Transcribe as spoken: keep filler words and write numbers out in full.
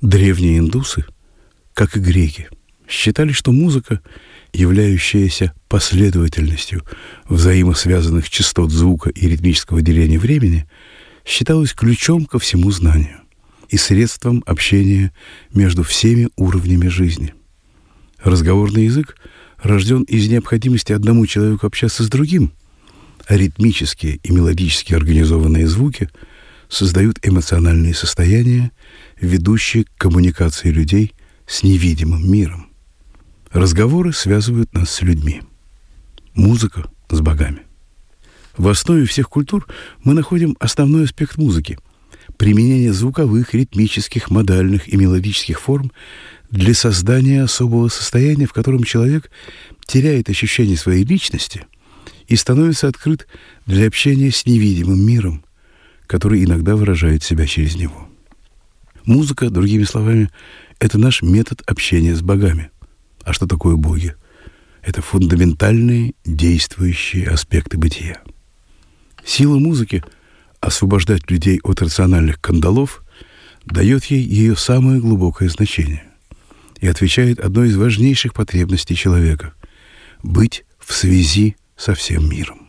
Древние индусы, как и греки, считали, что музыка, являющаяся последовательностью взаимосвязанных частот звука и ритмического деления времени, считалась ключом ко всему знанию и средством общения между всеми уровнями жизни. Разговорный язык рожден из необходимости одному человеку общаться с другим, а ритмические и мелодически организованные звуки создают эмоциональные состояния, ведущие к коммуникации людей с невидимым миром. Разговоры связывают нас с людьми, музыка — с богами. В основе всех культур мы находим основной аспект музыки — применение звуковых, ритмических, модальных и мелодических форм для создания особого состояния, в котором человек теряет ощущение своей личности и становится открыт для общения с невидимым миром, который иногда выражает себя через него. Музыка, другими словами, это наш метод общения с богами. А что такое боги? Это фундаментальные действующие аспекты бытия. Сила музыки освобождать людей от рациональных кандалов дает ей ее самое глубокое значение и отвечает одной из важнейших потребностей человека — быть в связи со всем миром.